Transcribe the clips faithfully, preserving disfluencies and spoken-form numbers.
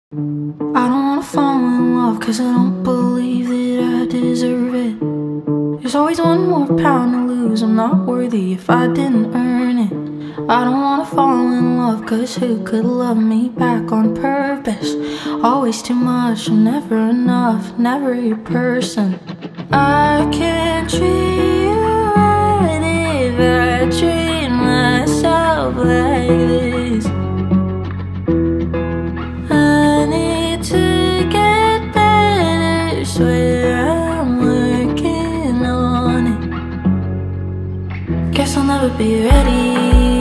I don't wanna fall in love cause I don't believe that I deserve it. There's always one more pound to lose, I'm not worthy if I didn't earn it. I don't wanna fall in love cause who could love me back on purpose? Always too much, I'm never enough, never your person. I can't treat you right if I treat myself like this. Swear I'm working on it. Guess I'll never be ready.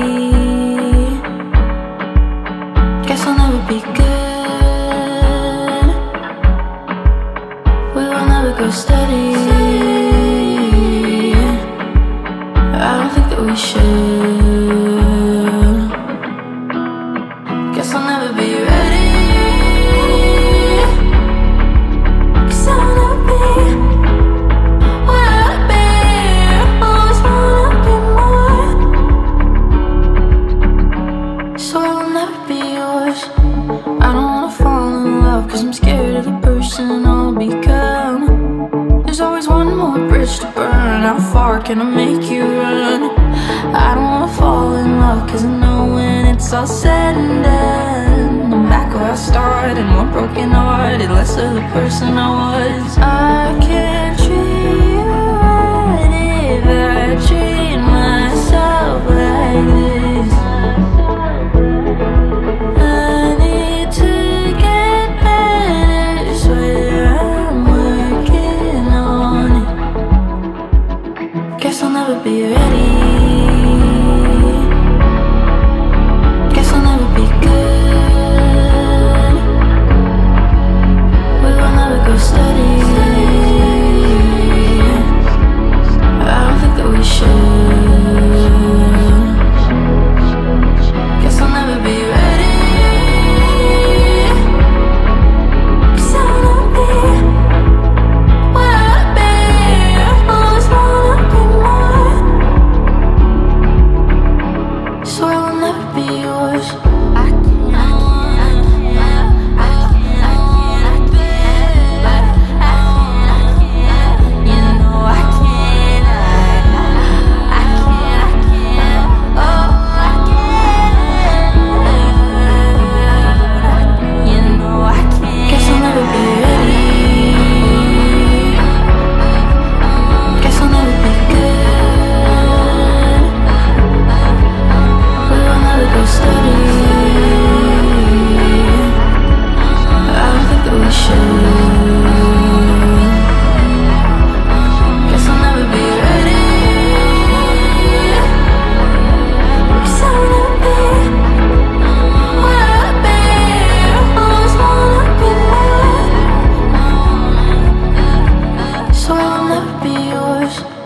Guess I'll never be good. We will never go steady. I don't think that we should. Guess I'll never be ready. I don't wanna fall in love cause I'm scared of the person I'll become. There's always one more bridge to burn. How far can I make you run? I don't wanna fall in love cause I know when it's all said and done, I'm back where I started, more broken hearted, less of the person I was. I can't treat you right if I treat myself like this. Guess I'll never be ready. Guess I'll never be good. We will never go steady. I don't think that we should. Guess I'll never be ready. Guess I'll never be where I've been. Always wanna be more. So I will never be yours. I can't, I can't, I can't, I can't, I can't, you know I can't, I, I can't, I can't, oh I can't, you know I can't. Guess I'll never be ready. Guess I'll never be good. We will never go steady. I don't think that we should. Guess I'll never be ready. Guess I'll never be where I've been. Always wanna be more. So I'll never be yours.